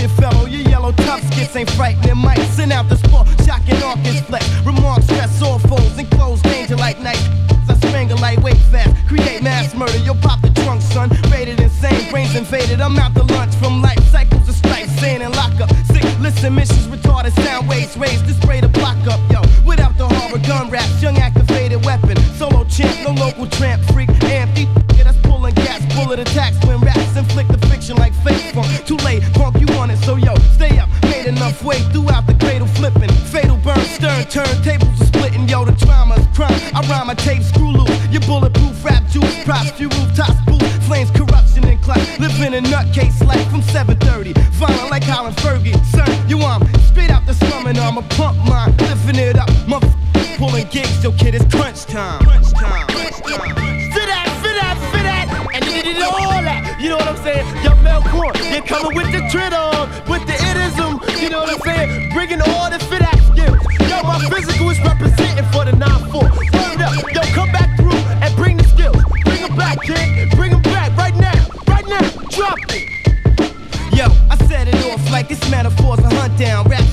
your fellow, your yellow tough skits ain't frightening mice. Send out the sport, shocking off his flex. Remarks stress all foes, enclosed danger like night. I strangle lightweight fast, create mass murder. You'll pop the trunk, son. Rated insane, brains invaded. I'm out to lunch from life cycles of strife, sane and lock up. Sick, listen, missions retarded, sound waves raised to spray the block up, yo. Without the horror gun raps, young activated weapon. Solo champ, no local tramp, freak, amp, that's pulling gas, bullet attacks when raps inflict the fiction like fake funk. Too late, punk, you want it, so yo, stay up. Made enough weight throughout the cradle flipping. Fatal burn, stern, turntables are splitting, yo, the drama's crime. I rhyme, I tape, screw loose. Your bulletproof rap juice, props, few rooftops, boost, flames, corruption and clout. Living a nutcase life from 7:30. Violent like Colin Fergie, son, you straight out the slum and I'm a pump mine. Lifting it up, motherfucker, pulling gigs, yo, kid, it's crunch time. Crunch time, crunch time. And you did all that, you know what I'm saying? Young Melcorn, you're coming with the tread on, with the idism, you know what I'm saying? Bringing all the fit act skills. Yo, my physical is representing for the 9-4. Word up, yo, come back through and bring the skills. Bring them back, kid, bring them back right now, drop it. Yo, I set it off like this metaphor's a hunt down. Rap